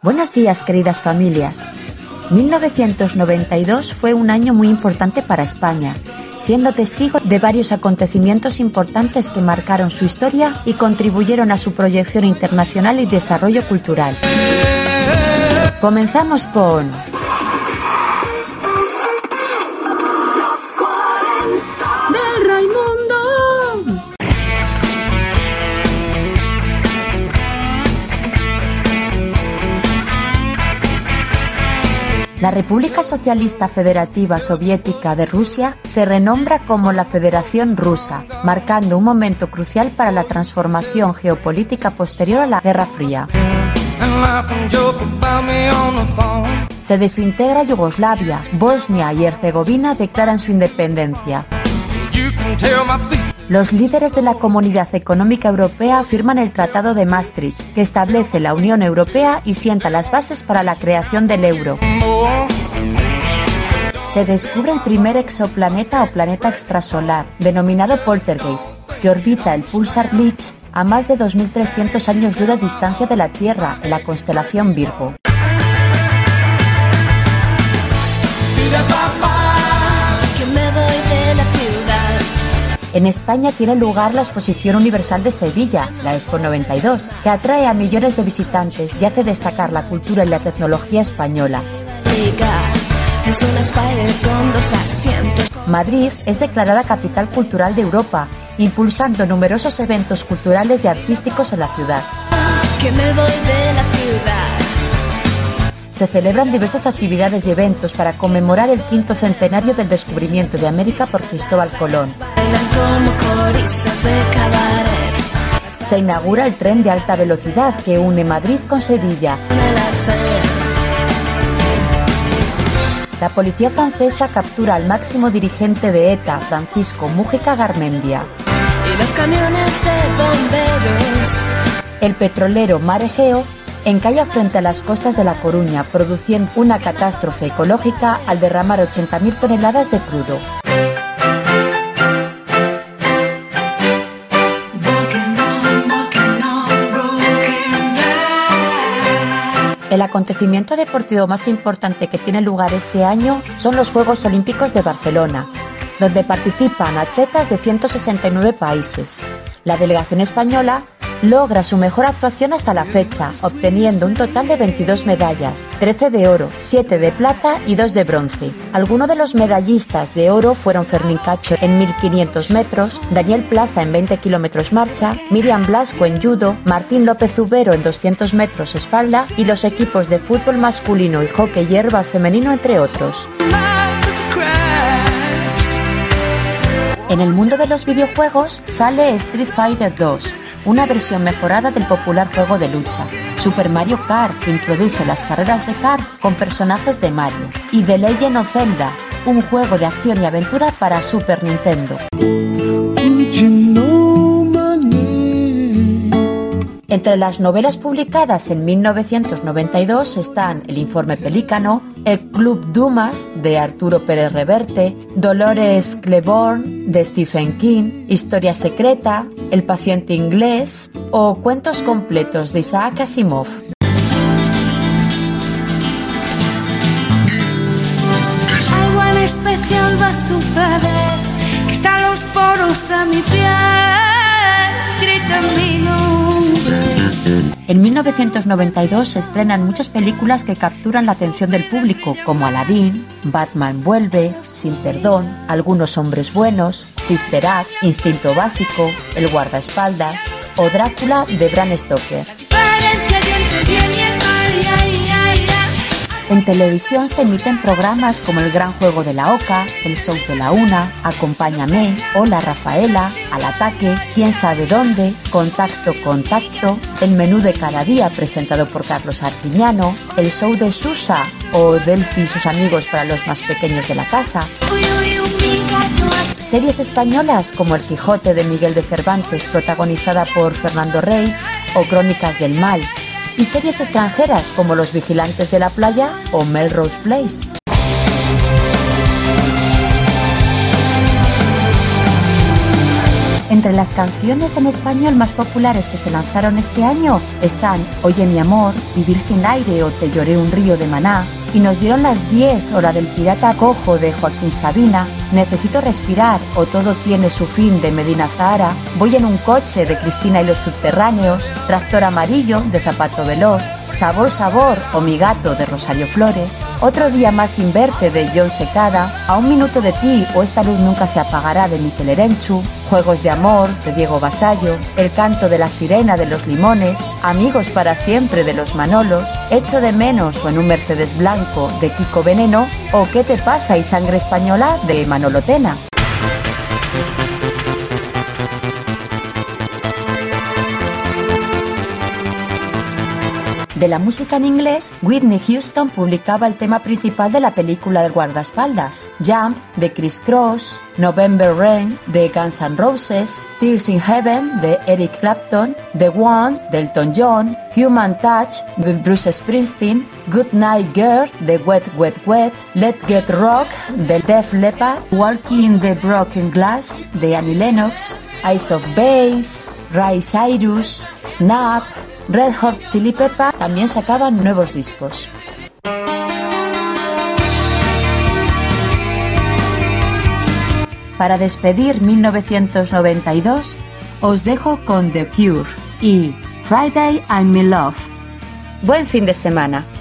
Buenos días, queridas familias. 1992 fue un año muy importante para España, siendo testigo de varios acontecimientos importantes que marcaron su historia y contribuyeron a su proyección internacional y desarrollo cultural. Comenzamos con... ¡Del Raimundo! La República Socialista Federativa Soviética de Rusia se renombra como la Federación Rusa, marcando un momento crucial para la transformación geopolítica posterior a la Guerra Fría. Se desintegra Yugoslavia, Bosnia y Herzegovina declaran su independencia. Los líderes de la Comunidad Económica Europea firman el Tratado de Maastricht, que establece la Unión Europea y sienta las bases para la creación del euro. Se descubre el primer exoplaneta o planeta extrasolar, denominado Poltergeist, que orbita el púlsar Litch a más de 2.300 años luz de distancia de la Tierra, en la constelación Virgo. En España tiene lugar la Exposición Universal de Sevilla, la Expo 92, que atrae a millones de visitantes y hace destacar la cultura y la tecnología española. Madrid es declarada Capital Cultural de Europa, impulsando numerosos eventos culturales y artísticos en la ciudad. Se celebran diversas actividades y eventos para conmemorar el 5º centenario del descubrimiento de América por Cristóbal Colón. Se inaugura el tren de alta velocidad que une Madrid con Sevilla. La policía francesa captura al máximo dirigente de ETA, Francisco Múgica Garmendia. El petrolero Mar Egeo encalla frente a las costas de La Coruña, produciendo una catástrofe ecológica al derramar 80.000 toneladas de crudo. El acontecimiento deportivo más importante que tiene lugar este año son los Juegos Olímpicos de Barcelona, donde participan atletas de 169 países. La delegación española logra su mejor actuación hasta la fecha, obteniendo un total de 22 medallas, 13 de oro, 7 de plata y 2 de bronce. Algunos de los medallistas de oro fueron Fermín Cacho en 1500 metros, Daniel Plaza en 20 kilómetros marcha, Miriam Blasco en judo, Martín López Ubero en 200 metros espalda y los equipos de fútbol masculino y hockey hierba femenino, entre otros. En el mundo de los videojuegos sale Street Fighter 2, una versión mejorada del popular juego de lucha, Super Mario Kart, que introduce las carreras de karts con personajes de Mario, y The Legend of Zelda, un juego de acción y aventura para Super Nintendo. Entre las novelas publicadas en 1992 están El Informe Pelícano, El Club Dumas, de Arturo Pérez Reverte, Dolores Claiborne, de Stephen King, Historia Secreta, El Paciente Inglés o Cuentos Completos, de Isaac Asimov. Algo en especial va a suceder, que está en los poros de mi piel, grita mi nombre. En 1992 se estrenan muchas películas que capturan la atención del público, como Aladdin, Batman Vuelve, Sin Perdón, Algunos Hombres Buenos, Sister Act, Instinto Básico, El Guardaespaldas o Drácula, de Bram Stoker. En televisión se emiten programas como El Gran Juego de la Oca, El Show de la Una, Acompáñame, Hola Rafaela, Al Ataque, Quién sabe dónde, Contacto, El Menú de cada día, presentado por Carlos Arquiñano, El Show de Susa o Delphi y sus amigos para los más pequeños de la casa. Series españolas como El Quijote, de Miguel de Cervantes, protagonizada por Fernando Rey, o Crónicas del Mal, y series extranjeras como Los Vigilantes de la Playa o Melrose Place. Entre las canciones en español más populares que se lanzaron este año están Oye mi amor, Vivir sin aire o Te lloré un río de Maná, y nos dieron las 10 o la del pirata cojo de Joaquín Sabina, Necesito respirar o Todo tiene su fin de Medina Zahara, Voy en un coche de Cristina y los subterráneos, Tractor amarillo de Zapato Veloz, Sabor sabor o Mi gato de Rosario Flores, Otro día más sin verte de Jon Secada, A un minuto de ti o Esta luz nunca se apagará de Mikel Erenchu, Juegos de amor de Diego Basallo, El canto de la sirena de Los Limones, Amigos para siempre de Los Manolos, Echo de menos o En un Mercedes blanco de Kiko Veneno o ¿Qué te pasa y sangre española de Manolo Tena. De la música en inglés, Whitney Houston publicaba el tema principal de la película del guardaespaldas, Jump de Criss Cross, November Rain de Guns N' Roses, Tears in Heaven de Eric Clapton, The One de Elton John, Human Touch de Bruce Springsteen, Good Night Girl de Wet Wet Wet, Let's Get Rock de Def Leppard, Walking in the Broken Glass de Annie Lennox, Ace of Base, Ray Cyrus, Snap, Red Hot Chili Pepper también sacaban nuevos discos. Para despedir 1992, os dejo con The Cure y Friday I'm in Love. Buen fin de semana.